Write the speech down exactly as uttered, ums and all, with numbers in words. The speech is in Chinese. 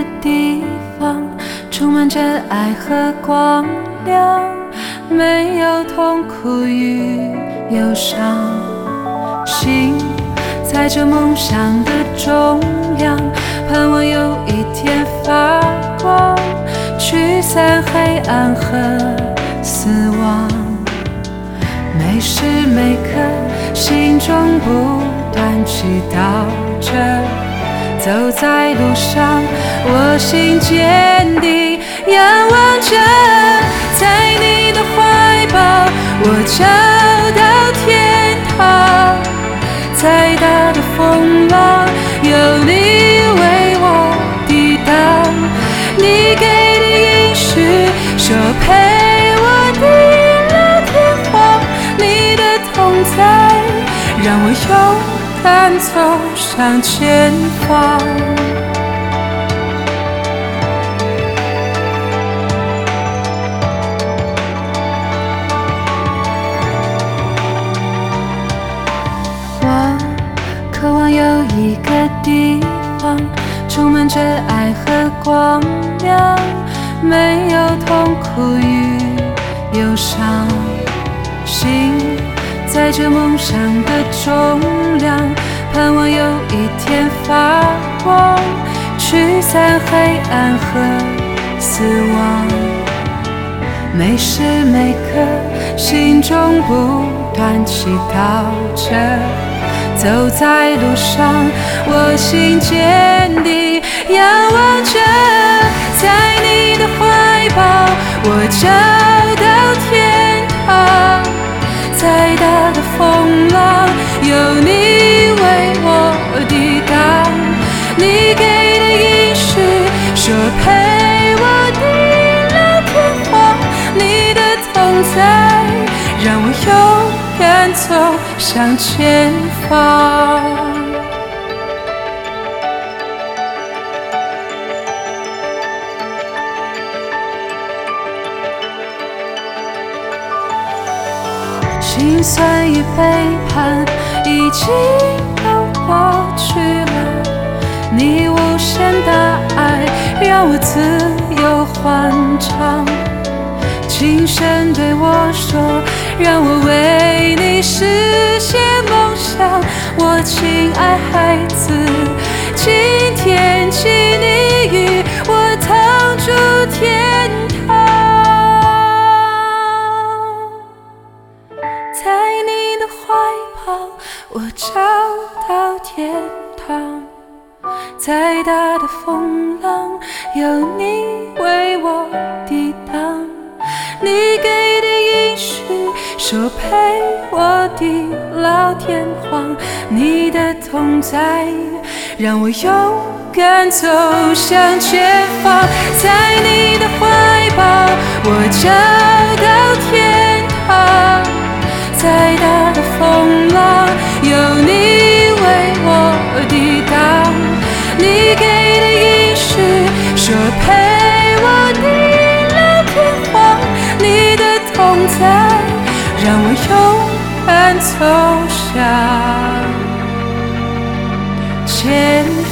地方，充满着爱和光亮，没有痛苦与忧伤。心在这梦想的中央，盼望有一天发光，驱散黑暗和死亡。每时每刻心中不断祈祷着，走在路上我心坚定，仰望着在你的怀抱我找到天堂。再大的风浪有你为我抵挡，你给的应许说陪我地老天荒，你的同在让我勇敢走向前方。我渴望有一个地方，充满着爱和光亮，没有痛苦与忧伤。心在这梦想的重量，盼望有一天发光，驱散黑暗和死亡。每时每刻心中不断祈祷着，走在路上我心坚定，仰望着在你的怀抱我找到天堂。再大的风浪有你为我抵挡，你给的应许说陪我地老天荒，你的同在让我勇敢走向前方。心酸与背叛已经都过去了，你无限的爱让我自由欢畅。轻声对我说，让我为你实现梦想。我亲爱孩子，今天起你与我同住天堂。在你的怀抱我找到天堂，再大的风浪有你为我抵挡，你给的应许说陪我地老天荒，你的同在让我勇敢走向前方。在你的怀抱我找到天堂，再大的风浪有你为我抵挡，你给的应许说陪我地老天荒，你的同在让我勇敢走向前